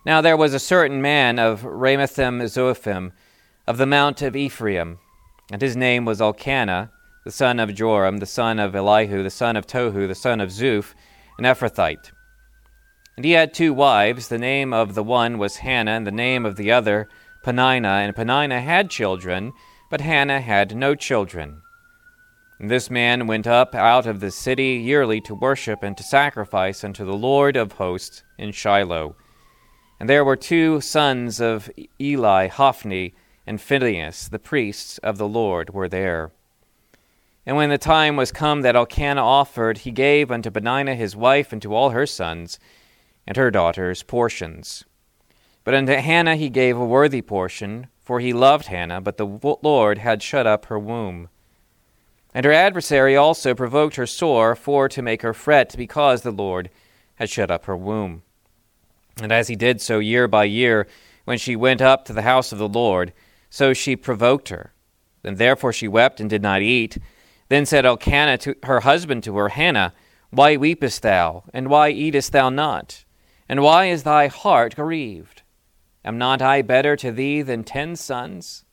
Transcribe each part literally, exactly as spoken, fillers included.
Now there was a certain man of Ramathaim-zophim, of the mount of Ephraim, and his name was Elkanah, the son of Joram, the son of Elihu, the son of Tohu, the son of Zuph, an Ephrathite. And he had two wives. The name of the one was Hannah, and the name of the other Peninnah. And Peninnah had children, but Hannah had no children. And this man went up out of the city yearly to worship and to sacrifice unto the Lord of hosts in Shiloh. And there were two sons of Eli, Hophni, and Phinehas, the priests of the Lord, were there. And when the time was come that Elkanah offered, he gave unto Peninnah his wife and to all her sons and her daughters portions. But unto Hannah he gave a worthy portion, for he loved Hannah, but the Lord had shut up her womb. And her adversary also provoked her sore, for to make her fret, because the Lord had shut up her womb. And as he did so year by year, when she went up to the house of the Lord, so she provoked her. And therefore she wept and did not eat. Then said Elkanah to her husband to her, Hannah, why weepest thou, and why eatest thou not? And why is thy heart grieved? Am not I better to thee than ten sons?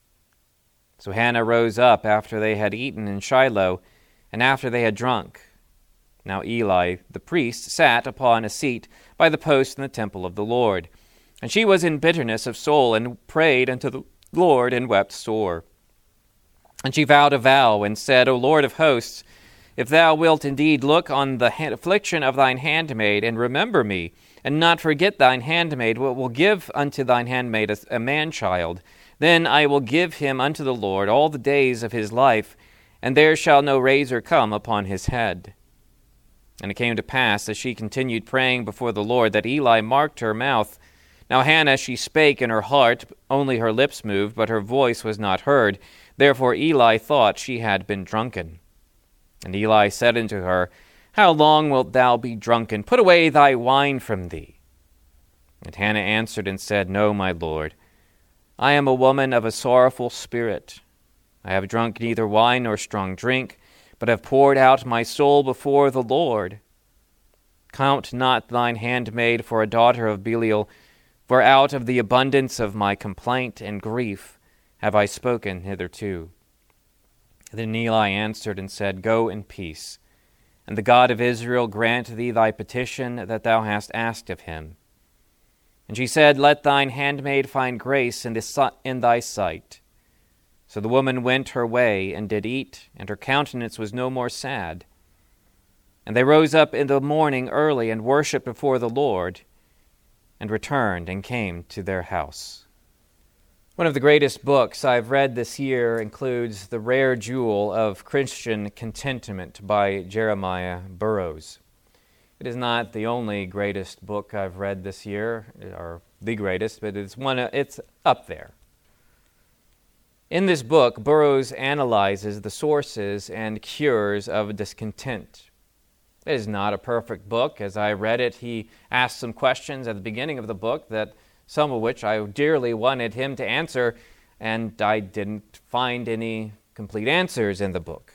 So Hannah rose up after they had eaten in Shiloh, and after they had drunk. Now Eli the priest sat upon a seat by the post in the temple of the Lord. And she was in bitterness of soul, and prayed unto the Lord, and wept sore. And she vowed a vow, and said, O Lord of hosts, if thou wilt indeed look on the affliction of thine handmaid, and remember me, and not forget thine handmaid, but will give unto thine handmaid a, a man-child, then I will give him unto the Lord all the days of his life, and there shall no razor come upon his head. And it came to pass, as she continued praying before the Lord, that Eli marked her mouth. Now Hannah, she spake in her heart, only her lips moved, but her voice was not heard. Therefore Eli thought she had been drunken. And Eli said unto her, How long wilt thou be drunken? Put away thy wine from thee. And Hannah answered and said, No, my Lord, I am a woman of a sorrowful spirit. I have drunk neither wine nor strong drink, but have poured out my soul before the Lord. Count not thine handmaid for a daughter of Belial, for out of the abundance of my complaint and grief have I spoken hitherto. Then Eli answered and said, Go in peace, and the God of Israel grant thee thy petition that thou hast asked of him. And she said, Let thine handmaid find grace in thy sight. So the woman went her way, and did eat, and her countenance was no more sad. And they rose up in the morning early, and worshipped before the Lord, and returned, and came to their house. One of the greatest books I've read this year includes The Rare Jewel of Christian Contentment by Jeremiah Burroughs. It is not the only greatest book I've read this year, or the greatest, but it's one. It's up there. In this book, Burroughs analyzes the sources and cures of discontent. It is not a perfect book. As I read it, he asked some questions at the beginning of the book, that some of which I dearly wanted him to answer, and I didn't find any complete answers in the book.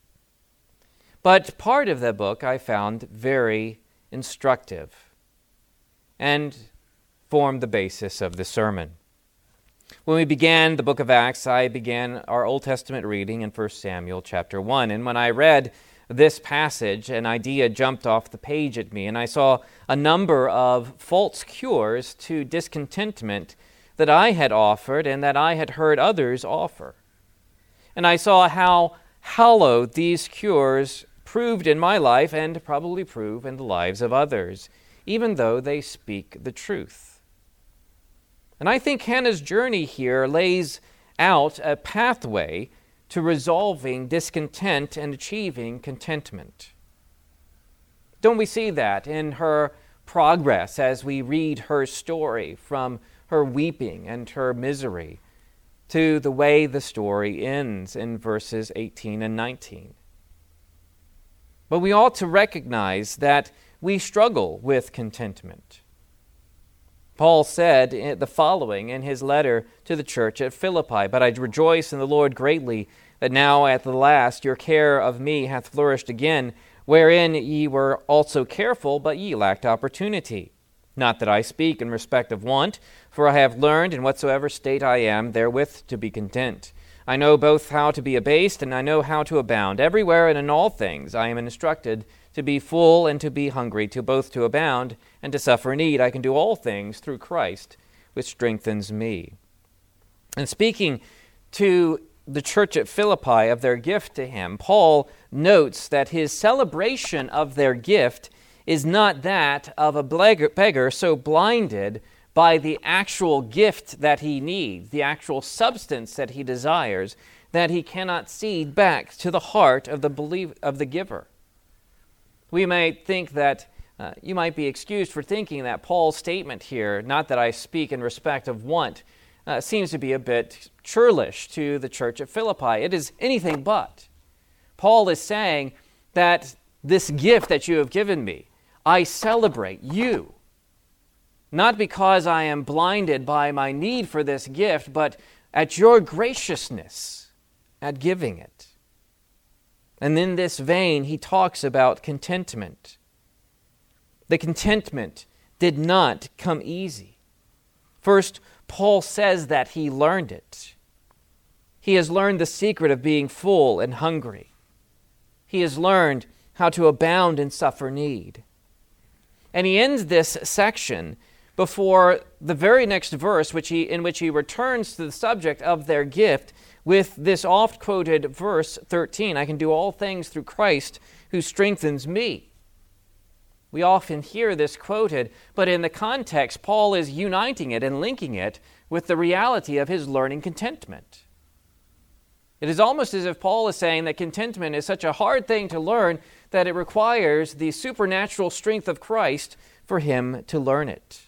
But part of the book I found very instructive and formed the basis of the sermon. When we began the book of Acts, I began our Old Testament reading in First Samuel chapter one. And when I read this passage, an idea jumped off the page at me, and I saw a number of false cures to discontentment that I had offered and that I had heard others offer. And I saw how hollow these cures proved in my life and probably prove in the lives of others, even though they speak the truth. And I think Hannah's journey here lays out a pathway to resolving discontent and achieving contentment. Don't we see that in her progress as we read her story, from her weeping and her misery to the way the story ends in verses eighteen and nineteen? But we ought to recognize that we struggle with contentment. Paul said the following in his letter to the church at Philippi, But I rejoice in the Lord greatly, that now at the last your care of me hath flourished again, wherein ye were also careful, but ye lacked opportunity. Not that I speak in respect of want, for I have learned in whatsoever state I am therewith to be content. I know both how to be abased, and I know how to abound. Everywhere and in all things I am instructed to be full and to be hungry, to both to abound and to suffer need. I can do all things through Christ, which strengthens me. And speaking to the church at Philippi of their gift to him, Paul notes that his celebration of their gift is not that of a beggar so blinded by the actual gift that he needs, the actual substance that he desires, that he cannot see back to the heart of the belief of the giver. We might think that, uh, you might be excused for thinking that Paul's statement here, not that I speak in respect of want, uh, seems to be a bit churlish to the church at Philippi. It is anything but. Paul is saying that this gift that you have given me, I celebrate you, not because I am blinded by my need for this gift, but at your graciousness at giving it. And in this vein, he talks about contentment. The contentment did not come easy. First, Paul says that he learned it. He has learned the secret of being full and hungry. He has learned how to abound and suffer need. And he ends this section before the very next verse, which he, in which he returns to the subject of their gift with this oft-quoted verse thirteen, I can do all things through Christ who strengthens me. We often hear this quoted, but in the context, Paul is uniting it and linking it with the reality of his learning contentment. It is almost as if Paul is saying that contentment is such a hard thing to learn that it requires the supernatural strength of Christ for him to learn it.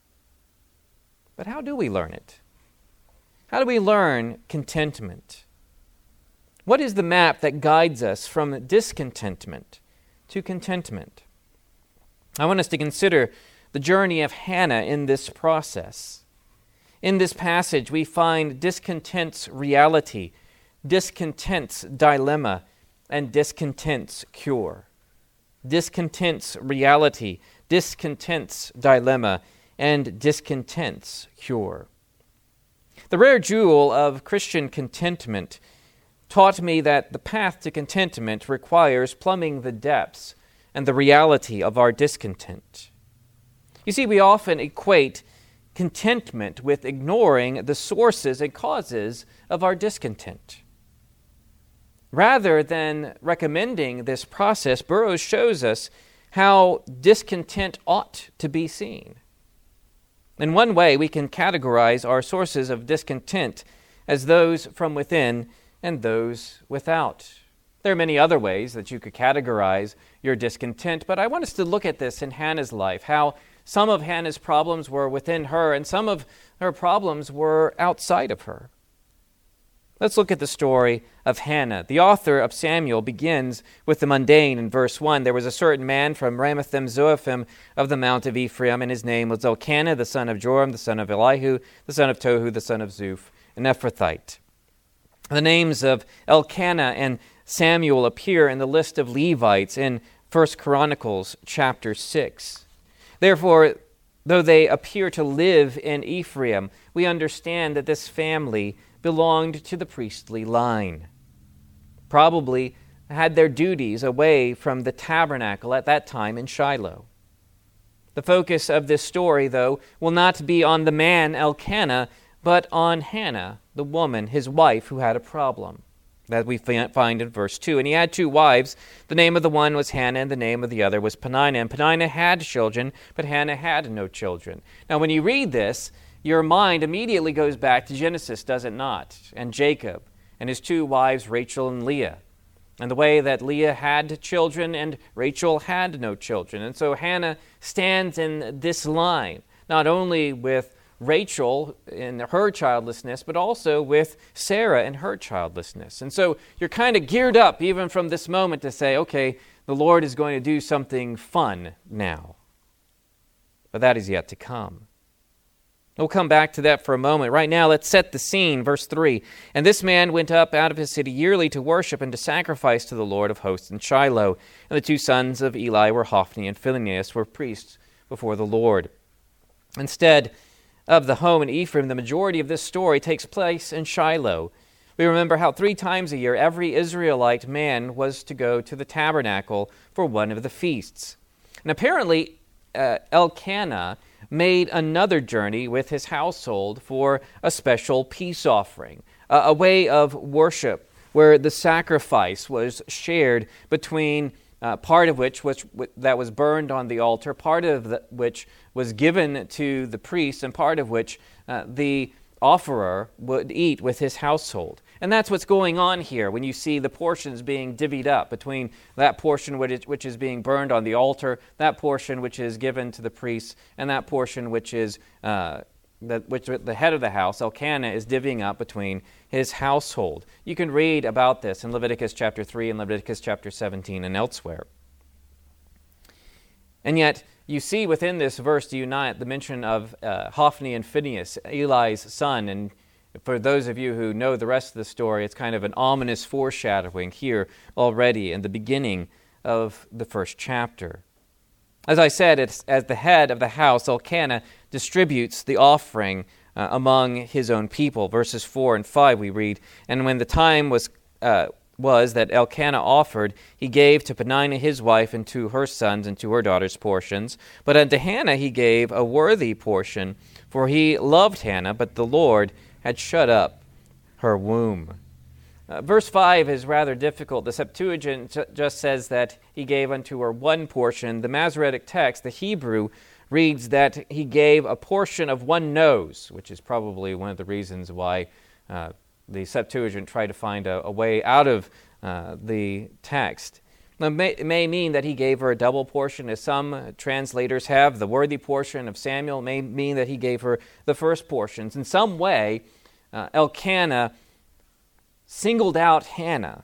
But how do we learn it? How do we learn contentment? What is the map that guides us from discontentment to contentment? I want us to consider the journey of Hannah in this process. In this passage, we find discontent's reality, discontent's dilemma, and discontent's cure. Discontent's reality, discontent's dilemma, and discontent's cure. The rare jewel of Christian contentment taught me that the path to contentment requires plumbing the depths and the reality of our discontent. You see, we often equate contentment with ignoring the sources and causes of our discontent. Rather than recommending this process, Burroughs shows us how discontent ought to be seen. In one way, we can categorize our sources of discontent as those from within and those without. There are many other ways that you could categorize your discontent, but I want us to look at this in Hannah's life, how some of Hannah's problems were within her and some of her problems were outside of her. Let's look at the story of Hannah. The author of Samuel begins with the mundane in verse one. There was a certain man from Ramathim Zophim of the mount of Ephraim, and his name was Elkanah, the son of Joram, the son of Elihu, the son of Tohu, the son of Zuph, an Ephrathite. The names of Elkanah and Samuel appear in the list of Levites in First Chronicles chapter six. Therefore, though they appear to live in Ephraim, we understand that this family belonged to the priestly line. Probably had their duties away from the tabernacle at that time in Shiloh. The focus of this story, though, will not be on the man Elkanah, but on Hannah, the woman, his wife, who had a problem, that we find in verse two. And he had two wives. The name of the one was Hannah, and the name of the other was Peninnah. And Peninnah had children, but Hannah had no children. Now, when you read this, your mind immediately goes back to Genesis, does it not? And Jacob and his two wives, Rachel and Leah, and the way that Leah had children and Rachel had no children. And so Hannah stands in this line, not only with Rachel in her childlessness, but also with Sarah in her childlessness. And so you're kind of geared up even from this moment to say, okay, the Lord is going to do something fun now. But that is yet to come. We'll come back to that for a moment. Right now, let's set the scene. Verse three. And this man went up out of his city yearly to worship and to sacrifice to the Lord of hosts in Shiloh. And the two sons of Eli were Hophni, and Phinehas were priests before the Lord. Instead of the home in Ephraim, the majority of this story takes place in Shiloh. We remember how three times a year every Israelite man was to go to the tabernacle for one of the feasts. And apparently uh, Elkanah made another journey with his household for a special peace offering, uh, a way of worship where the sacrifice was shared between uh, part of which was that was burned on the altar, part of the, which was given to the priest, and part of which uh, the offerer would eat with his household. And that's what's going on here when you see the portions being divvied up between that portion which is, which is being burned on the altar, that portion which is given to the priests, and that portion which is uh, that which the head of the house, Elkanah, is divvying up between his household. You can read about this in Leviticus chapter three and Leviticus chapter seventeen and elsewhere. And yet, you see within this verse, do you not, the mention of uh, Hophni and Phinehas, Eli's son. And for those of you who know the rest of the story, it's kind of an ominous foreshadowing here already in the beginning of the first chapter. As I said, it's as the head of the house, Elkanah distributes the offering uh, among his own people. Verses four and five we read, "And when the time was uh, was that Elkanah offered, he gave to Peninnah his wife and to her sons and to her daughters portions. But unto Hannah he gave a worthy portion, for he loved Hannah, but the Lord had shut up her womb." Uh, verse five is rather difficult. The Septuagint j- just says that he gave unto her one portion. The Masoretic text, the Hebrew, reads that he gave a portion of one nose, which is probably one of the reasons why uh, the Septuagint tried to find a, a way out of uh, the text. Now, it may, it may mean that he gave her a double portion, as some translators have. The worthy portion of Samuel may mean that he gave her the first portions. In some way, uh, Elkanah singled out Hannah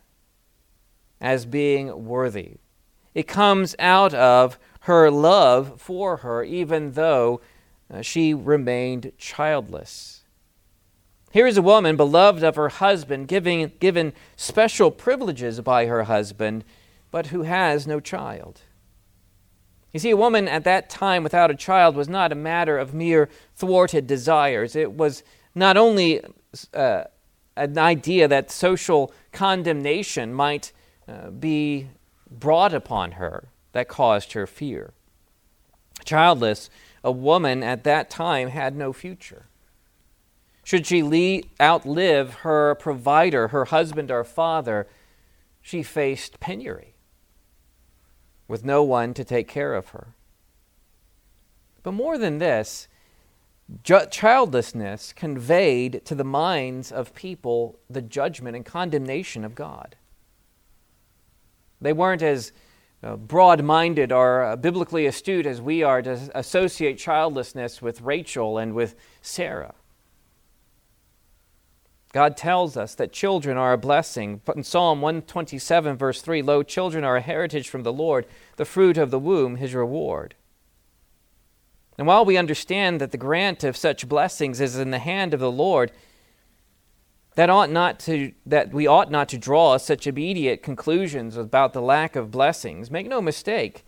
as being worthy. It comes out of her love for her, even though uh, she remained childless. Here is a woman beloved of her husband, giving, given special privileges by her husband, but who has no child. You see, a woman at that time without a child was not a matter of mere thwarted desires. It was not only uh, an idea that social condemnation might uh, be brought upon her that caused her fear. Childless, a woman at that time had no future. Should she le- outlive her provider, her husband or father, she faced penury with no one to take care of her. But more than this, ju- childlessness conveyed to the minds of people the judgment and condemnation of God. They weren't as uh, broad-minded or uh, biblically astute as we are to associate childlessness with Rachel and with Sarah. God tells us that children are a blessing. In Psalm one twenty-seven, verse three, "Lo, children are a heritage from the Lord, the fruit of the womb, his reward." And while we understand that the grant of such blessings is in the hand of the Lord, that ought not to that we ought not to draw such immediate conclusions about the lack of blessings. Make no mistake.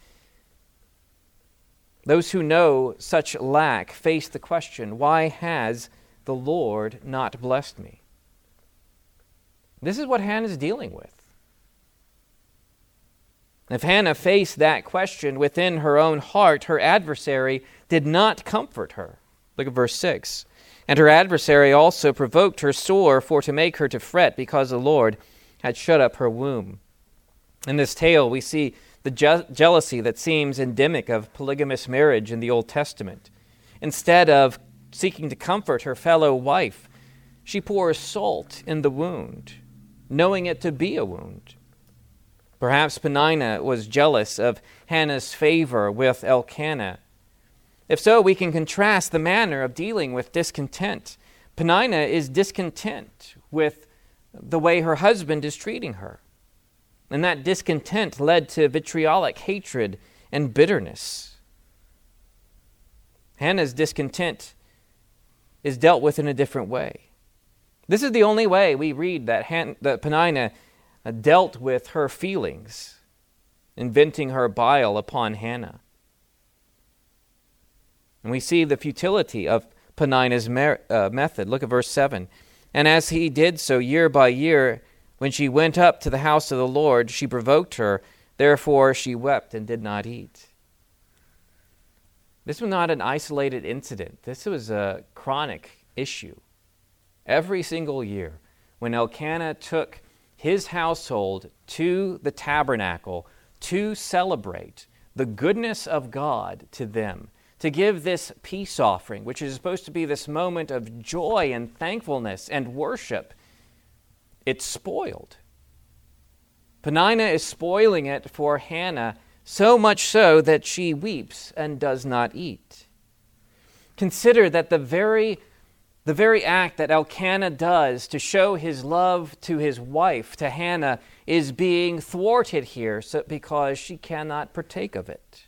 Those who know such lack face the question, why has the Lord not blessed me? This is what Hannah is dealing with. If Hannah faced that question within her own heart, her adversary did not comfort her. Look at verse six. "And her adversary also provoked her sore for to make her to fret, because the Lord had shut up her womb." In this tale, we see the je- jealousy that seems endemic of polygamous marriage in the Old Testament. Instead of seeking to comfort her fellow wife, she pours salt in the wound, knowing it to be a wound. Perhaps Peninnah was jealous of Hannah's favor with Elkanah. If so, we can contrast the manner of dealing with discontent. Peninnah is discontent with the way her husband is treating her. And that discontent led to vitriolic hatred and bitterness. Hannah's discontent is dealt with in a different way. This is the only way we read that, Han- that Peninnah dealt with her feelings, in venting her bile upon Hannah. And we see the futility of Peninnah's mer- uh, method. Look at verse seven. And as he did so year by year, when she went up to the house of the Lord, she provoked her. Therefore she wept and did not eat. This was not an isolated incident. This was a chronic issue. Every single year, when Elkanah took his household to the tabernacle to celebrate the goodness of God to them, to give this peace offering, which is supposed to be this moment of joy and thankfulness and worship, it's spoiled. Peninnah is spoiling it for Hannah, so much so that she weeps and does not eat. Consider that the very, the very act that Elkanah does to show his love to his wife, to Hannah, is being thwarted here so, because she cannot partake of it.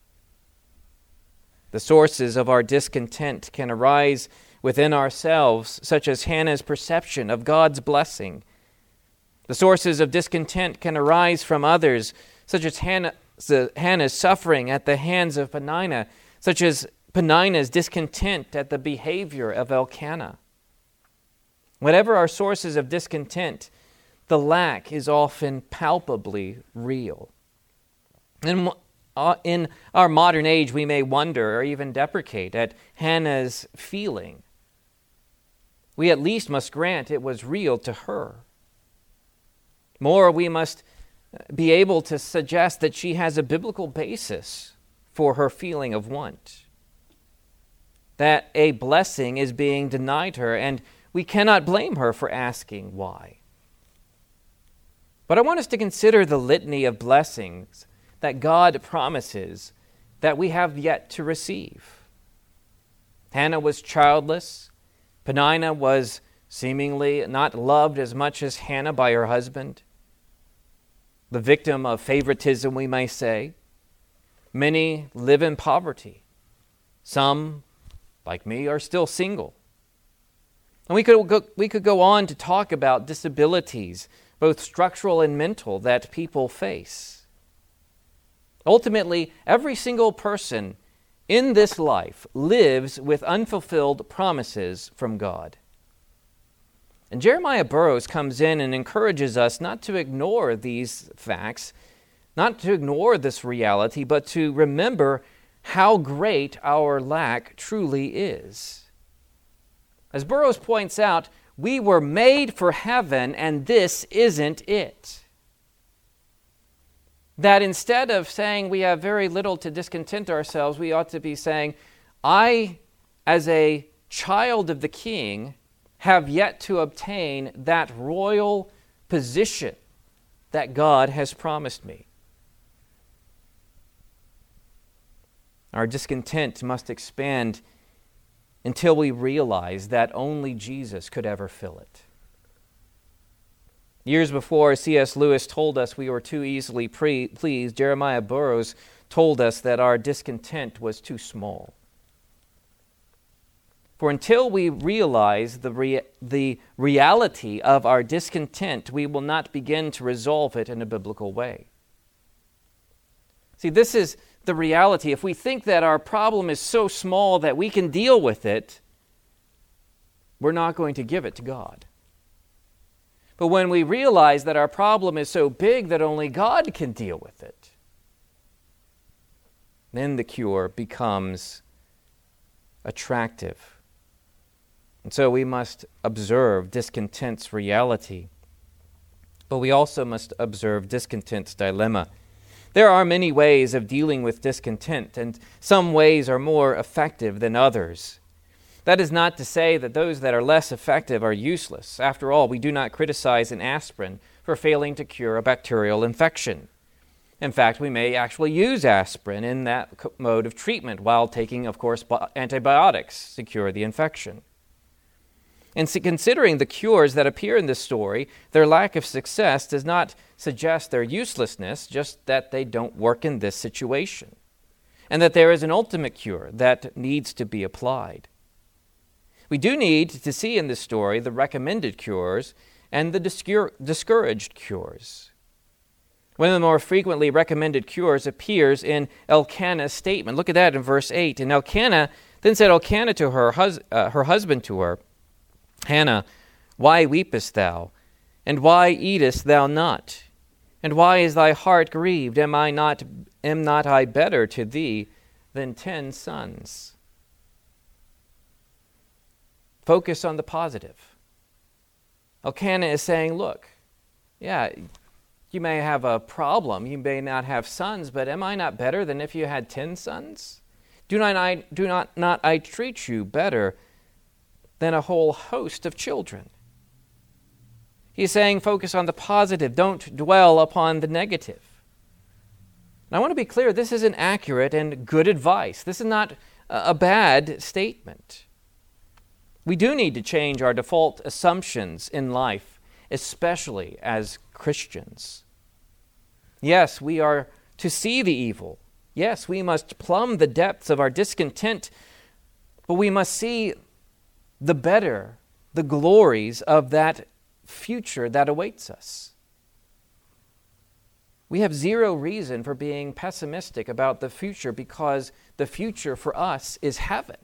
The sources of our discontent can arise within ourselves, such as Hannah's perception of God's blessing. The sources of discontent can arise from others, such as Hannah, Hannah's suffering at the hands of Peninnah, such as Peninnah's discontent at the behavior of Elkanah. Whatever our sources of discontent, the lack is often palpably real. And Uh, in our modern age, we may wonder or even deprecate at Hannah's feeling. We at least must grant it was real to her. More, we must be able to suggest that she has a biblical basis for her feeling of want, that a blessing is being denied her, and we cannot blame her for asking why. But I want us to consider the litany of blessings that God promises that we have yet to receive. Hannah was childless. Peninnah was seemingly not loved as much as Hannah by her husband. The victim of favoritism, we may say. Many live in poverty. Some, like me, are still single. And we could go, we could go on to talk about disabilities, both structural and mental, that people face. Ultimately, every single person in this life lives with unfulfilled promises from God. And Jeremiah Burroughs comes in and encourages us not to ignore these facts, not to ignore this reality, but to remember how great our lack truly is. As Burroughs points out, we were made for heaven, and this isn't it. That instead of saying we have very little to discontent ourselves, we ought to be saying, I, as a child of the King, have yet to obtain that royal position that God has promised me. Our discontent must expand until we realize that only Jesus could ever fill it. Years before C S Lewis told us we were too easily pre- pleased, Jeremiah Burroughs told us that our discontent was too small. For until we realize the, rea- the reality of our discontent, we will not begin to resolve it in a biblical way. See, this is the reality. If we think that our problem is so small that we can deal with it, we're not going to give it to God. But when we realize that our problem is so big that only God can deal with it, then the cure becomes attractive. And so we must observe discontent's reality. But we also must observe discontent's dilemma. There are many ways of dealing with discontent, and some ways are more effective than others. That is not to say that those that are less effective are useless. After all, we do not criticize an aspirin for failing to cure a bacterial infection. In fact, we may actually use aspirin in that mode of treatment while taking, of course, antibiotics to cure the infection. And so considering the cures that appear in this story, their lack of success does not suggest their uselessness, just that they don't work in this situation, and that there is an ultimate cure that needs to be applied. We do need to see in this story the recommended cures and the discour- discouraged cures. One of the more frequently recommended cures appears in Elkanah's statement. Look at that in verse eight. And Elkanah, then said Elkanah to her, hus- uh, her husband to her, Hannah, why weepest thou? And why eatest thou not? And why is thy heart grieved? Am I not, am not I better to thee than ten sons? Focus on the positive. Elkanah is saying, look, yeah, you may have a problem, you may not have sons, but am I not better than if you had ten sons? Do not I, do not, not I treat you better than a whole host of children? He's saying focus on the positive, don't dwell upon the negative. And I want to be clear, this is an accurate and good advice. This is not a bad statement. We do need to change our default assumptions in life, especially as Christians. Yes, we are to see the evil. Yes, we must plumb the depths of our discontent, but we must see the better, the glories of that future that awaits us. We have zero reason for being pessimistic about the future because the future for us is heaven.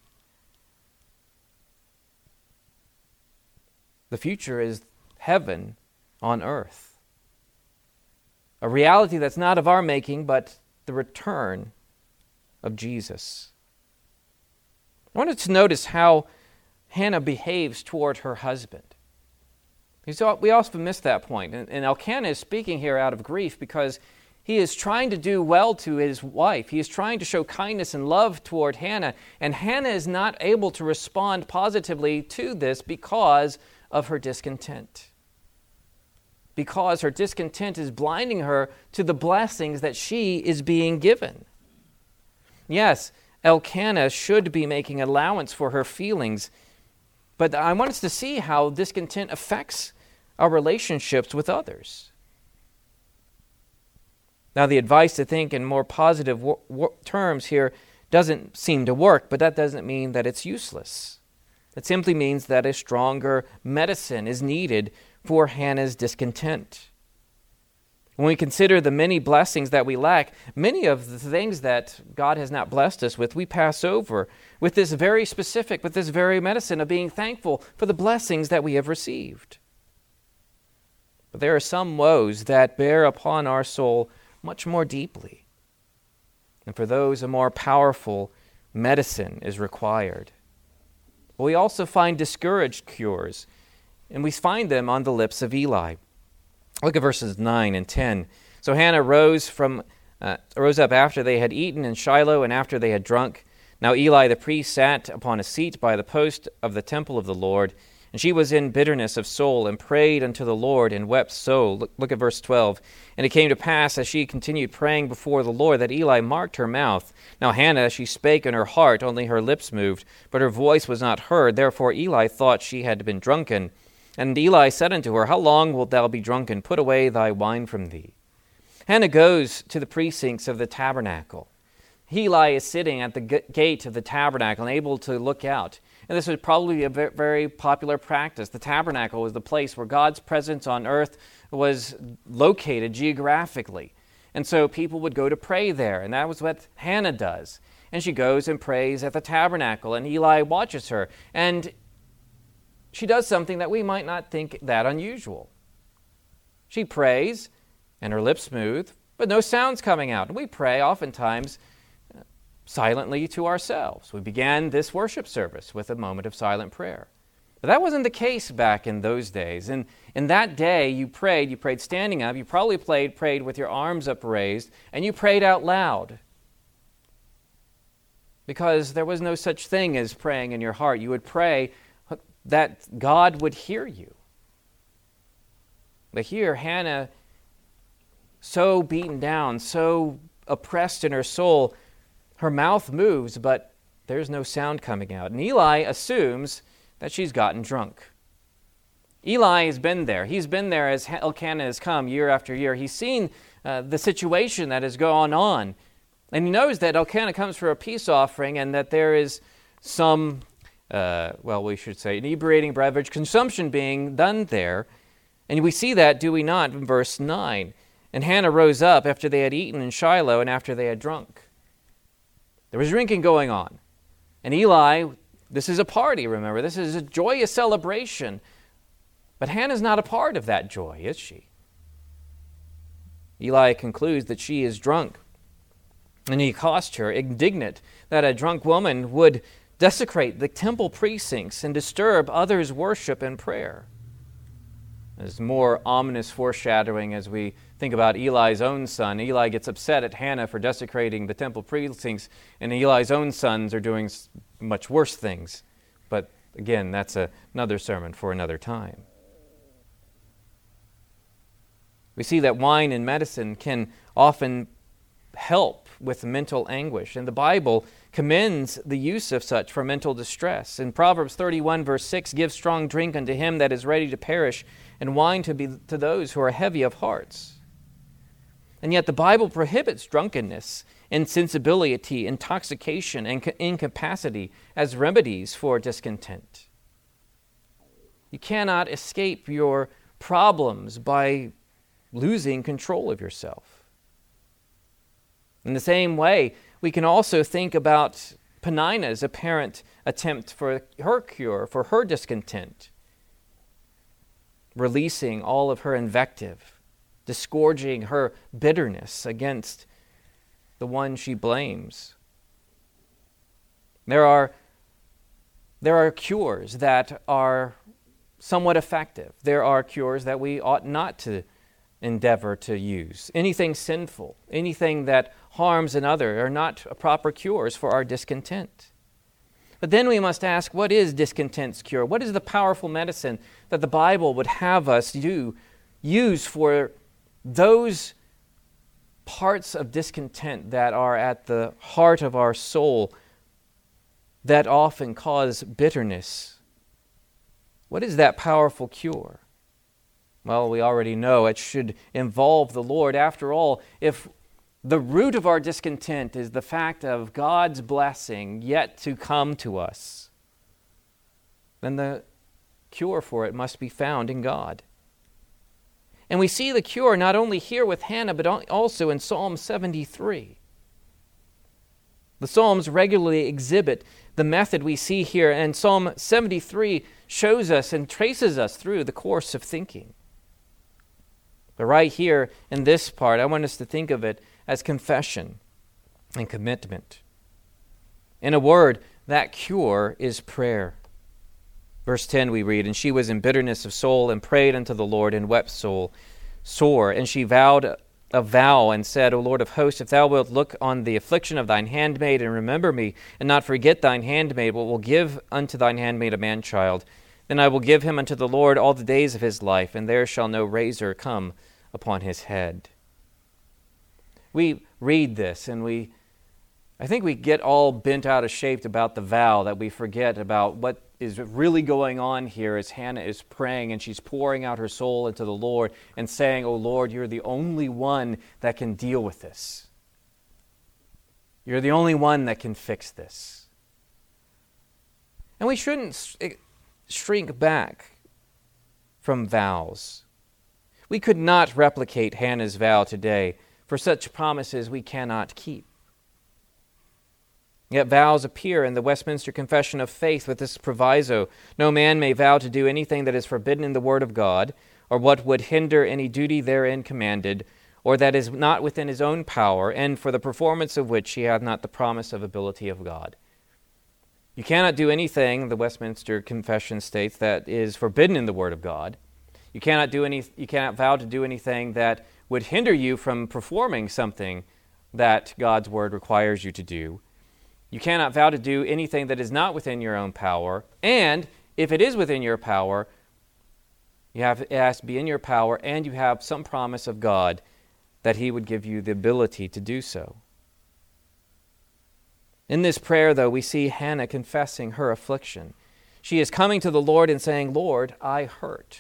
The future is heaven on earth. A reality that's not of our making, but the return of Jesus. I wanted to notice how Hannah behaves toward her husband. We often miss that point. And Elkanah is speaking here out of grief because he is trying to do well to his wife. He is trying to show kindness and love toward Hannah. And Hannah is not able to respond positively to this because of her discontent. Because her discontent is blinding her to the blessings that she is being given. Yes, Elkanah should be making allowance for her feelings, but I want us to see how discontent affects our relationships with others. Now, the advice to think in more positive wo- wo- terms here doesn't seem to work, but that doesn't mean that it's useless. It simply means that a stronger medicine is needed for Hannah's discontent. When we consider the many blessings that we lack, many of the things that God has not blessed us with, we pass over with this very specific, with this very medicine of being thankful for the blessings that we have received. But there are some woes that bear upon our soul much more deeply. And for those, a more powerful medicine is required. But we also find discouraged cures, and we find them on the lips of Eli. Look at verses nine and ten. So Hannah rose from uh, rose up after they had eaten in Shiloh and after they had drunk. Now Eli the priest sat upon a seat by the post of the temple of the Lord, and she was in bitterness of soul and prayed unto the Lord and wept so. Look, look at verse twelve. And it came to pass as she continued praying before the Lord that Eli marked her mouth. Now Hannah, she spake in her heart, only her lips moved, but her voice was not heard. Therefore Eli thought she had been drunken. And Eli said unto her, How long wilt thou be drunken? Put away thy wine from thee. Hannah goes to the precincts of the tabernacle. Eli is sitting at the gate of the tabernacle and able to look out. And this was probably a very popular practice. The tabernacle was the place where God's presence on earth was located geographically. And so people would go to pray there, and that was what Hannah does. And she goes and prays at the tabernacle, and Eli watches her. And she does something that we might not think that unusual. She prays, and her lips move, but no sound's coming out. And we pray oftentimes silently to ourselves. We began this worship service with a moment of silent prayer. But that wasn't the case back in those days. And in that day, you prayed, you prayed standing up, you probably prayed, prayed with your arms upraised, and you prayed out loud. Because there was no such thing as praying in your heart. You would pray that God would hear you. But here, Hannah, so beaten down, so oppressed in her soul, her mouth moves, but there's no sound coming out. And Eli assumes that she's gotten drunk. Eli has been there. He's been there as Elkanah has come year after year. He's seen uh, the situation that has gone on. And he knows that Elkanah comes for a peace offering and that there is some Uh, well, we should say, inebriating beverage consumption being done there. And we see that, do we not, in verse nine. And Hannah rose up after they had eaten in Shiloh and after they had drunk. There was drinking going on. And Eli, this is a party, remember. This is a joyous celebration. But Hannah's not a part of that joy, is she? Eli concludes that she is drunk. And he accosts her, indignant that a drunk woman would desecrate the temple precincts and disturb others' worship and prayer. There's more ominous foreshadowing as we think about Eli's own son. Eli gets upset at Hannah for desecrating the temple precincts, and Eli's own sons are doing much worse things. But again, that's a, another sermon for another time. We see that wine and medicine can often help with mental anguish, and the Bible commends the use of such for mental distress. In Proverbs thirty-one, verse six, give strong drink unto him that is ready to perish, and wine to be to those who are heavy of hearts. And yet the Bible prohibits drunkenness, insensibility, intoxication, and incapacity as remedies for discontent. You cannot escape your problems by losing control of yourself. In the same way, we can also think about Peninnah's apparent attempt for her cure, for her discontent, releasing all of her invective, disgorging her bitterness against the one she blames. There are, there are cures that are somewhat effective. There are cures that we ought not to endeavor to use. Anything sinful, anything that harms another are not proper cures for our discontent. But then we must ask, what is discontent's cure? What is the powerful medicine that the Bible would have us do, use for those parts of discontent that are at the heart of our soul that often cause bitterness? What is that powerful cure? Well, we already know it should involve the Lord. After all, if the root of our discontent is the fact of God's blessing yet to come to us, then the cure for it must be found in God. And we see the cure not only here with Hannah, but also in Psalm seventy-three. The Psalms regularly exhibit the method we see here, and Psalm seventy-three shows us and traces us through the course of thinking. But right here in this part, I want us to think of it as confession and commitment. In a word, that cure is prayer. Verse ten we read, and she was in bitterness of soul and prayed unto the Lord and wept soul sore. And she vowed a vow and said, O Lord of hosts, if thou wilt look on the affliction of thine handmaid and remember me, and not forget thine handmaid, but will give unto thine handmaid a man-child, then I will give him unto the Lord all the days of his life, and there shall no razor come upon his head. We read this, and we, I think we get all bent out of shape about the vow, that we forget about what is really going on here as Hannah is praying, and she's pouring out her soul into the Lord and saying, O Lord, you're the only one that can deal with this. You're the only one that can fix this. And we shouldn't shrink back from vows. We could not replicate Hannah's vow today, for such promises we cannot keep. Yet vows appear in the Westminster Confession of Faith with this proviso: no man may vow to do anything that is forbidden in the Word of God, or what would hinder any duty therein commanded, or that is not within his own power, and for the performance of which he hath not the promise of ability of God. You cannot do anything, the Westminster Confession states, that is forbidden in the Word of God. You cannot do any. You cannot vow to do anything that would hinder you from performing something that God's Word requires you to do. You cannot vow to do anything that is not within your own power. And if it is within your power, you have, it has to be in your power, and you have some promise of God that He would give you the ability to do so. In this prayer, though, we see Hannah confessing her affliction. She is coming to the Lord and saying, Lord, I hurt.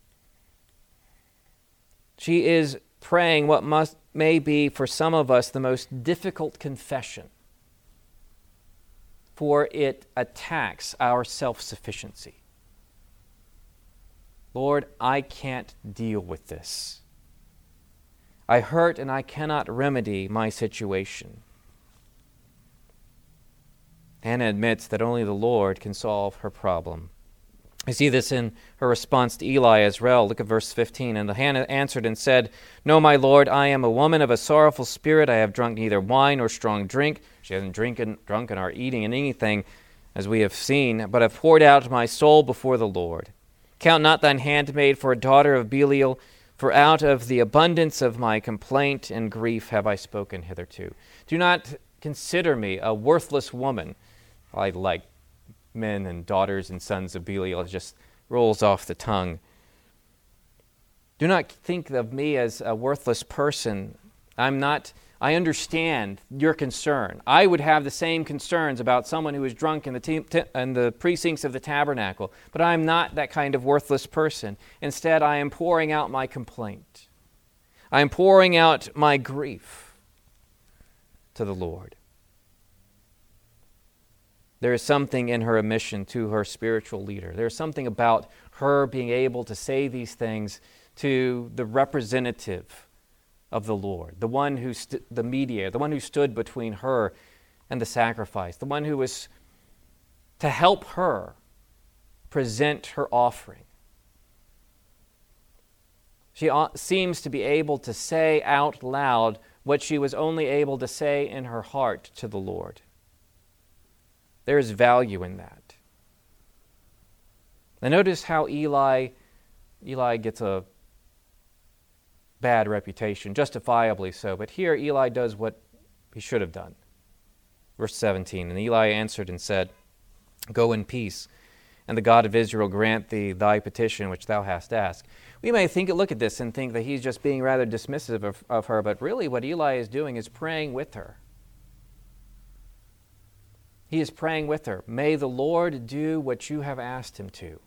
She is praying what must may be for some of us the most difficult confession, for it attacks our self-sufficiency. Lord, I can't deal with this. I hurt and I cannot remedy my situation. Hannah admits that only the Lord can solve her problem. I see this in her response to Eli as well. Look at verse fifteen. And Hannah answered and said, No, my Lord, I am a woman of a sorrowful spirit. I have drunk neither wine nor strong drink. She hasn't drinking, drunken or eating in anything, as we have seen, but have poured out my soul before the Lord. Count not thine handmaid for a daughter of Belial, for out of the abundance of my complaint and grief have I spoken hitherto. Do not consider me a worthless woman. I like men and daughters and sons of Belial. It just rolls off the tongue. Do not think of me as a worthless person. I'm not, I understand your concern. I would have the same concerns about someone who is drunk in the, te- te- in the precincts of the tabernacle, but I'm not that kind of worthless person. Instead, I am pouring out my complaint. I am pouring out my grief to the Lord. There is something in her admission to her spiritual leader. There is something about her being able to say these things to the representative of the Lord, the one who, st- the mediator, the one who stood between her and the sacrifice, the one who was to help her present her offering. She seems to be able to say out loud what she was only able to say in her heart to the Lord. There is value in that. Now notice how Eli, Eli gets a bad reputation, justifiably so. But here Eli does what he should have done. Verse seventeen, And Eli answered and said, Go in peace, and the God of Israel grant thee thy petition which thou hast asked. We may think, look at this and think that he's just being rather dismissive of, of her, but really what Eli is doing is praying with her. He is praying with her. May the Lord do what you have asked him to.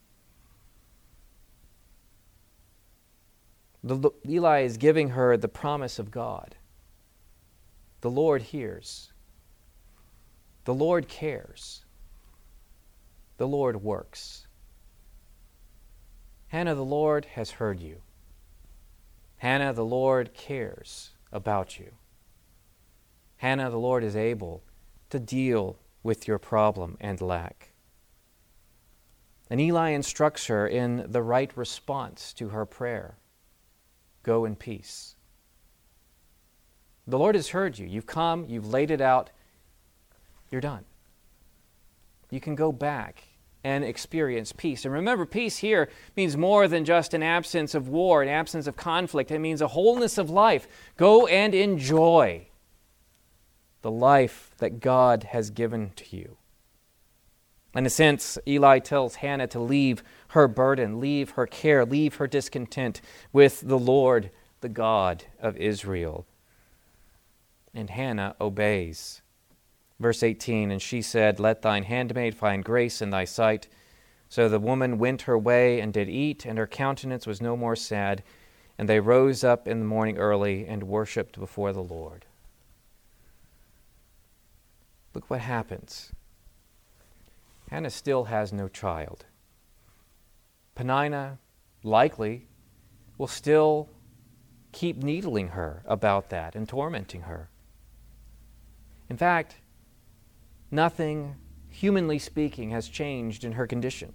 The, Eli is giving her the promise of God. The Lord hears. The Lord cares. The Lord works. Hannah, the Lord has heard you. Hannah, the Lord cares about you. Hannah, the Lord is able to deal with your problem and lack. And Eli instructs her in the right response to her prayer. Go in peace. The Lord has heard you. You've come, you've laid it out, you're done. You can go back and experience peace. And remember, peace here means more than just an absence of war, an absence of conflict. It means a wholeness of life. Go and enjoy the life that God has given to you. In a sense, Eli tells Hannah to leave her burden, leave her care, leave her discontent with the Lord, the God of Israel. And Hannah obeys. Verse eighteen, And she said, Let thine handmaid find grace in thy sight. So the woman went her way and did eat, and her countenance was no more sad. And they rose up in the morning early and worshipped before the Lord. Look what happens. Hannah still has no child. Peninnah, likely, will still keep needling her about that and tormenting her. In fact, nothing, humanly speaking, has changed in her condition.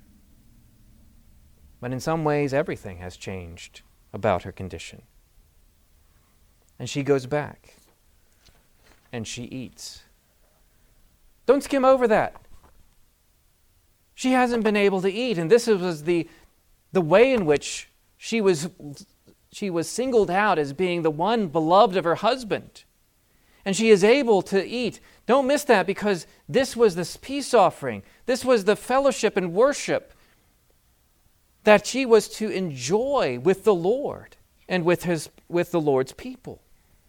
But in some ways, everything has changed about her condition. And she goes back, and she eats. Don't skim over that. She hasn't been able to eat, and this was the, the way in which she was, she was singled out as being the one beloved of her husband. And she is able to eat. Don't miss that, because this was this peace offering. This was the fellowship and worship that she was to enjoy with the Lord and with his with the Lord's people.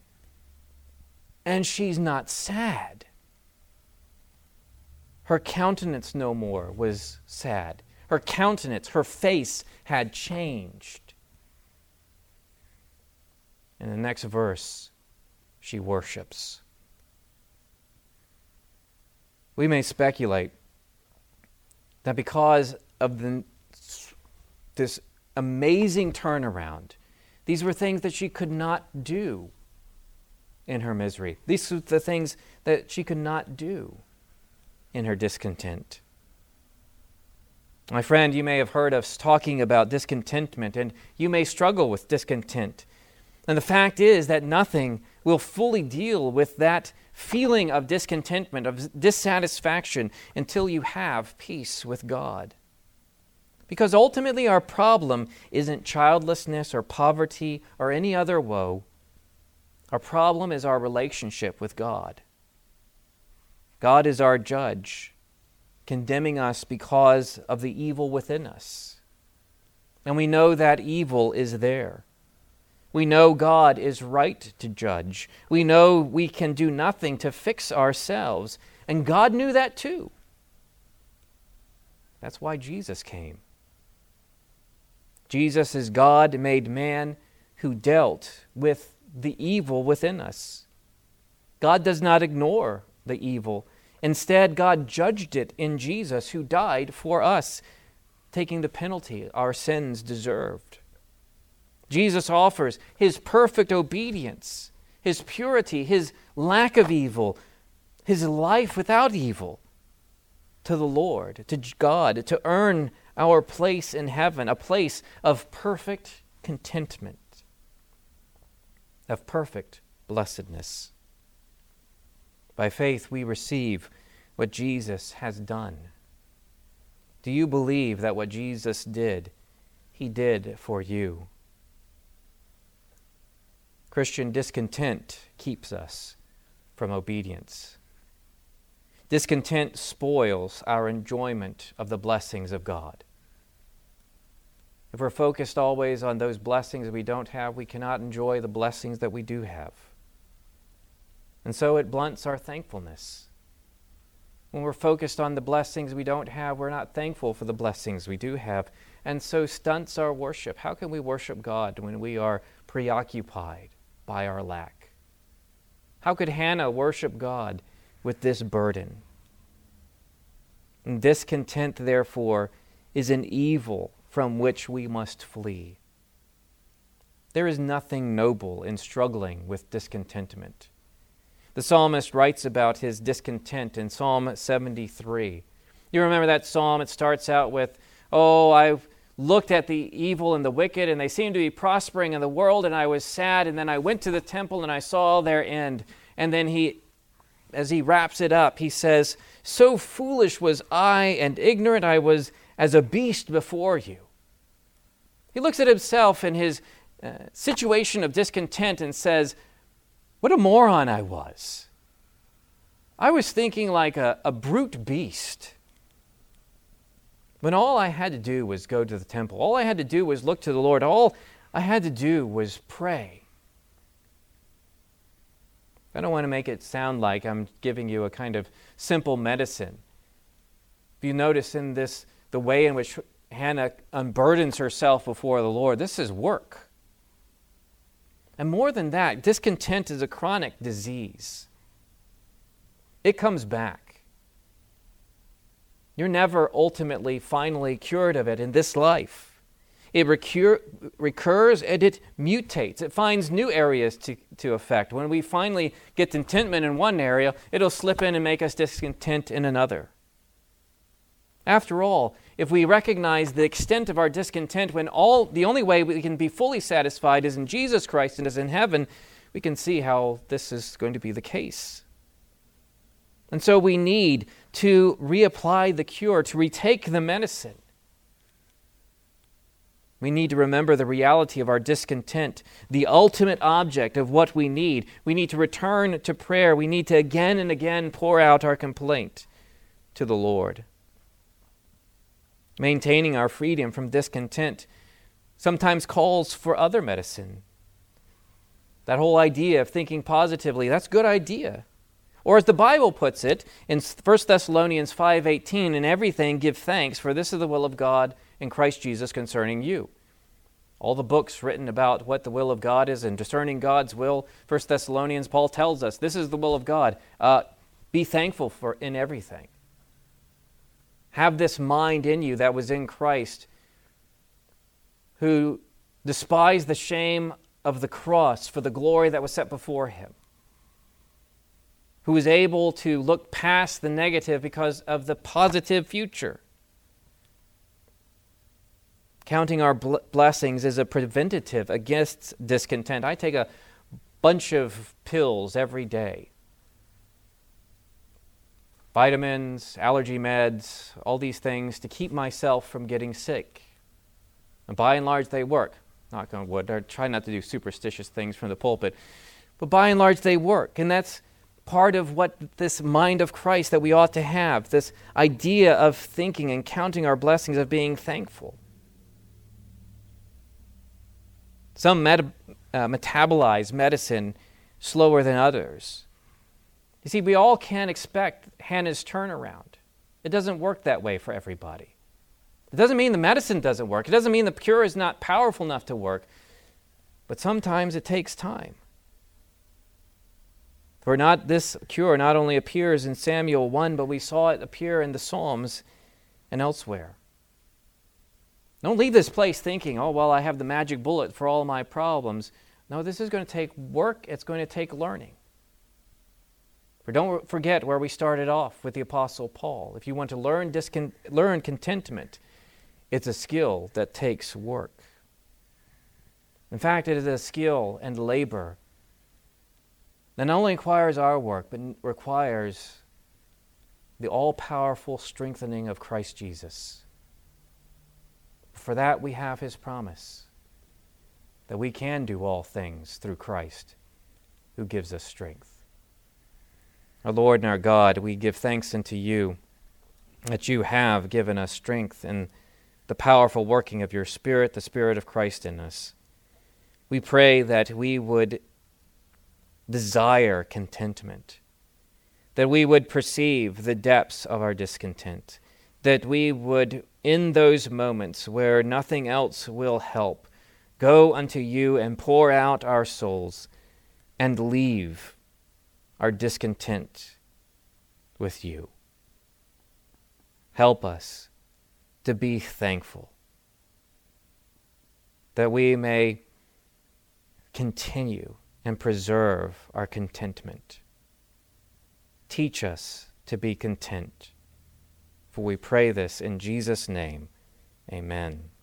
And she's not sad. Her countenance no more was sad. Her countenance, her face had changed. In the next verse, she worships. We may speculate that because of the, this amazing turnaround These were things that she could not do in her misery. These were the things that she could not do in her discontent. My friend, you may have heard us talking about discontentment, and you may struggle with discontent. And the fact is that nothing will fully deal with that feeling of discontentment, of dissatisfaction, until you have peace with God. Because ultimately our problem isn't childlessness or poverty or any other woe. Our problem is our relationship with God. God is our judge, condemning us because of the evil within us. And we know that evil is there. We know God is right to judge. We know we can do nothing to fix ourselves. And God knew that too. That's why Jesus came. Jesus is God made man who dealt with the evil within us. God does not ignore the evil. Instead, God judged it in Jesus, who died for us, taking the penalty our sins deserved. Jesus offers his perfect obedience, his purity, his lack of evil, his life without evil to the Lord, to God, to earn our place in heaven, a place of perfect contentment, of perfect blessedness. By faith, we receive what Jesus has done. Do you believe that what Jesus did, he did for you? Christian discontent keeps us from obedience. Discontent spoils our enjoyment of the blessings of God. If we're focused always on those blessings we don't have, we cannot enjoy the blessings that we do have. And so it blunts our thankfulness. When we're focused on the blessings we don't have, we're not thankful for the blessings we do have, and so stunts our worship. How can we worship God when we are preoccupied by our lack? How could Hannah worship God with this burden? And discontent, therefore, is an evil from which we must flee. There is nothing noble in struggling with discontentment. The psalmist writes about his discontent in Psalm seventy-three. You remember that psalm? It starts out with, "Oh, I've looked at the evil and the wicked, and they seem to be prospering in the world, and I was sad, and then I went to the temple, and I saw their end." And then he, as he wraps it up, he says, "So foolish was I, and ignorant I was as a beast before you." He looks at himself in his uh, situation of discontent and says, what a moron I was. I was thinking like a, a brute beast. When all I had to do was go to the temple. All I had to do was look to the Lord. All I had to do was pray. I don't want to make it sound like I'm giving you a kind of simple medicine. If you notice in this, the way in which Hannah unburdens herself before the Lord, this is work. And more than that, discontent is a chronic disease. It comes back. You're never ultimately, finally cured of it in this life. It recur- recurs and it mutates. It finds new areas to, to affect. When we finally get contentment in one area, it'll slip in and make us discontent in another. After all, if we recognize the extent of our discontent when all the only way we can be fully satisfied is in Jesus Christ and is in heaven, we can see how this is going to be the case. And so we need to reapply the cure, to retake the medicine. We need to remember the reality of our discontent, the ultimate object of what we need. We need to return to prayer. We need to again and again pour out our complaint to the Lord. Maintaining our freedom from discontent sometimes calls for other medicine. That whole idea of thinking positively, that's a good idea. Or as the Bible puts it in First Thessalonians five eighteen, "In everything give thanks, for this is the will of God in Christ Jesus concerning you." All the books written about what the will of God is and discerning God's will, First Thessalonians, Paul tells us, this is the will of God. Uh, be thankful for in everything. Have this mind in you that was in Christ, who despised the shame of the cross for the glory that was set before him, who was able to look past the negative because of the positive future. Counting our bl- blessings is a preventative against discontent. I take a bunch of pills every day. Vitamins, allergy meds, all these things to keep myself from getting sick. And by and large, they work. Knock on wood. I try not to do superstitious things from the pulpit. But by and large, they work. And that's part of what this mind of Christ that we ought to have, this idea of thinking and counting our blessings, of being thankful. Some meta- uh, metabolize medicine slower than others. You see, we all can't expect Hannah's turnaround. It doesn't work that way for everybody. It doesn't mean the medicine doesn't work. It doesn't mean the cure is not powerful enough to work. But sometimes it takes time. For not this cure not only appears in Samuel one, but we saw it appear in the Psalms and elsewhere. Don't leave this place thinking, oh, well, I have the magic bullet for all my problems. No, this is going to take work. It's going to take learning. For don't forget where we started off with the Apostle Paul. If you want to learn discon- learn contentment, it's a skill that takes work. In fact, it is a skill and labor that not only requires our work, but requires the all-powerful strengthening of Christ Jesus. For that we have his promise that we can do all things through Christ who gives us strength. Our Lord and our God, we give thanks unto you that you have given us strength in the powerful working of your Spirit, the Spirit of Christ in us. We pray that we would desire contentment, that we would perceive the depths of our discontent, that we would, in those moments where nothing else will help, go unto you and pour out our souls and leave our discontent with you. Help us to be thankful, that we may continue and preserve our contentment. Teach us to be content. For we pray this in Jesus' name. Amen.